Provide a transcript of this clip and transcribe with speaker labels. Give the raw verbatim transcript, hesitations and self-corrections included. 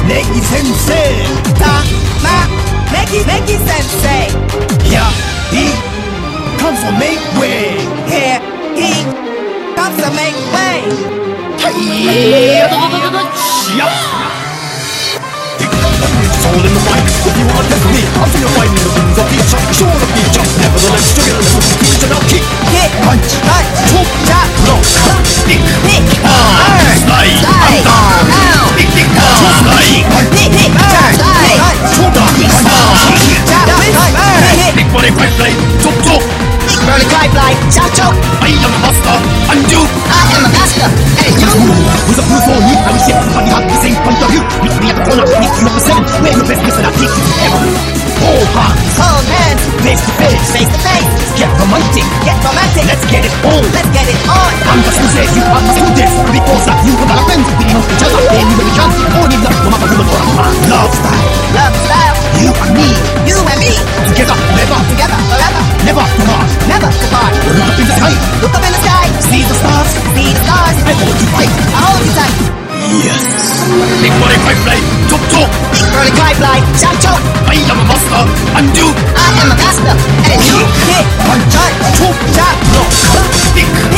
Speaker 1: Negi Sensei.
Speaker 2: Ta, ma, Negi, Negi Sensei.
Speaker 1: Yeah, he comes to make way.
Speaker 2: Here he comes to make way.
Speaker 1: Hey, yeah. Soul in the mic, if you want to test me, I'm still fighting the winds of the shot, sure of the jump. Nevertheless, together, the speech and I'll kick.
Speaker 2: Kick,
Speaker 1: Punch,
Speaker 2: punch,
Speaker 1: chop,
Speaker 2: chop,
Speaker 1: block,
Speaker 2: nick, nick,
Speaker 1: ah, slide,
Speaker 2: slide,
Speaker 1: down,
Speaker 2: down,
Speaker 1: nick, nick, ah, slide,
Speaker 2: nick, nick, burn, slide,
Speaker 1: chop, down,
Speaker 2: chop, punch, burn, hit,
Speaker 1: nick, body, quick, play, chop, chop.
Speaker 2: burn, climb, like, chop, chop.
Speaker 1: I am a master, undo.
Speaker 2: I am a master, and you.
Speaker 1: With a blue for me, I will ship somebody out the same point of view. Meet me at the corner, meet you at the seven. Where your best listen, I'll take you to heaven. Hold hands,
Speaker 2: Hold hands,
Speaker 1: face to face,
Speaker 2: face to face.
Speaker 1: get romantic,
Speaker 2: Get romantic,
Speaker 1: let's get it on.
Speaker 2: let's get it on.
Speaker 1: I'm just who says you are must do this. Because that you and our friends, we know each other, anywhere we can. Only love, no matter who or man. Love style,
Speaker 2: Love style,
Speaker 1: you and me,
Speaker 2: you and me,
Speaker 1: together, never,
Speaker 2: together forever,
Speaker 1: never to part.
Speaker 2: never to part.
Speaker 1: Look up in the sky,
Speaker 2: Look up in the sky,
Speaker 1: see the stars,
Speaker 2: see the stars.
Speaker 1: I hold you tight.
Speaker 2: I hold you tight.
Speaker 1: Yes. Big body, quick play, chop, chop.
Speaker 2: Burn, climb, like, chop, chop.
Speaker 1: I am a master, undo.
Speaker 2: I am a master, and you. Hit,
Speaker 1: Punch,
Speaker 2: punch,
Speaker 1: chop,
Speaker 2: chop,
Speaker 1: block,
Speaker 2: nick,
Speaker 1: nick.